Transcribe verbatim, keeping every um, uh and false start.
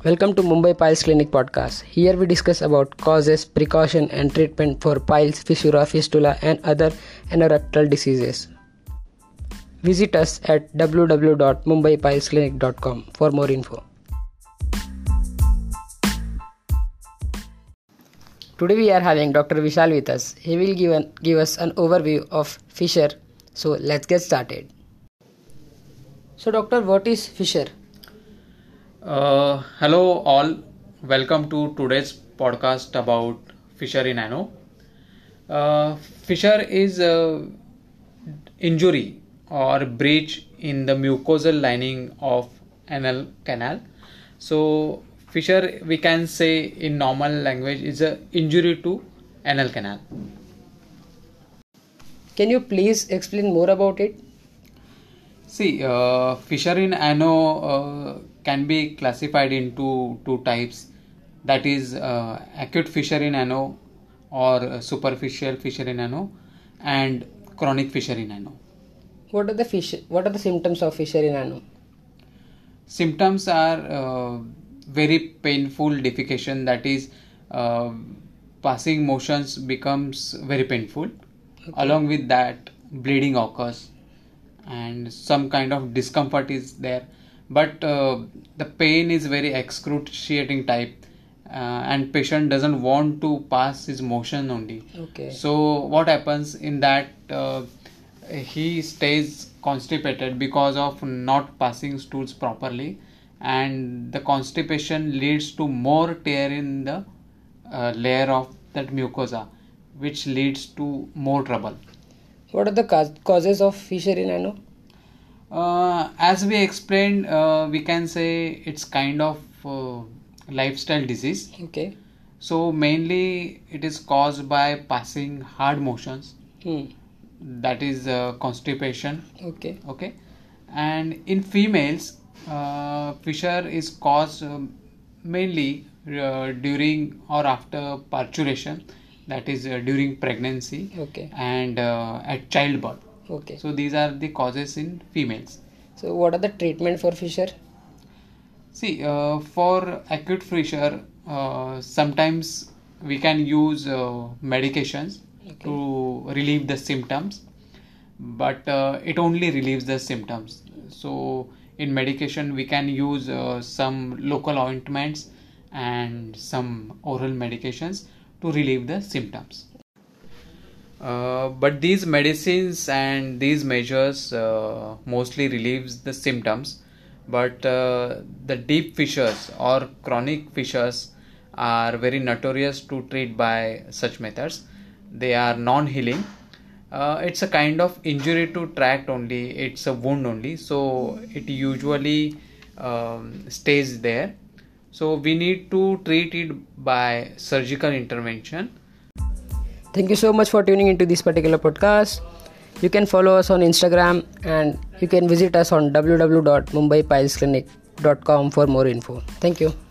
Welcome to Mumbai Piles Clinic podcast. Here we discuss about causes, precaution and treatment for piles, fissura, fistula and other anorectal diseases. Visit us at w w w dot mumbai piles clinic dot com for more info. Today we are having Doctor Vishal with us. He will give, an, give us an overview of fissure. So let's get started. So doctor, what is fissure? Uh, hello all, welcome to today's podcast about fissure in ano. Uh, fissure is a injury or breach in the mucosal lining of anal canal. So fissure, we can say in normal language, is a injury to anal canal. Can you please explain more about it? See, uh, fissure in ano uh, can be classified into two types, that is uh, acute fissure in ano or uh, superficial fissure in ano and chronic fissure in ano. What are the fissure, what are the symptoms of fissure in ano? Symptoms are uh, very painful defecation, that is uh, passing motions becomes very painful. Okay. Along with that, bleeding occurs and some kind of discomfort is there, but uh, the pain is very excruciating type uh, and patient doesn't want to pass his motion only. Okay. So what happens in that, uh, he stays constipated because of not passing stools properly, and the constipation leads to more tear in the uh, layer of that mucosa, which leads to more trouble. What are the ca- causes of fissure in ano? Uh, as we explained, uh, we can say it's kind of uh, lifestyle disease. Okay. So mainly it is caused by passing hard motions. Hmm. That is uh, constipation. Okay. Okay. And in females, uh, fissure is caused uh, mainly uh, during or after parturition. That is uh, during pregnancy. Okay. And uh, at childbirth. Okay. So these are the causes in females. So what are the treatment for fissure? See, uh, for acute fissure, uh, sometimes we can use uh, medications okay. to relieve the symptoms, but uh, it only relieves the symptoms. So in medication we can use uh, some local ointments and some oral medications to relieve the symptoms. Uh, but these medicines and these measures uh, mostly relieves the symptoms, but uh, the deep fissures or chronic fissures are very notorious to treat by such methods. They are non-healing. Uh, it's a kind of injury to tract only, it's a wound only, so it usually um, stays there. So we need to treat it by surgical intervention. Thank you so much for tuning into this particular podcast. You can follow us on Instagram and you can visit us on w w w dot mumbai piles clinic dot com for more info. Thank you.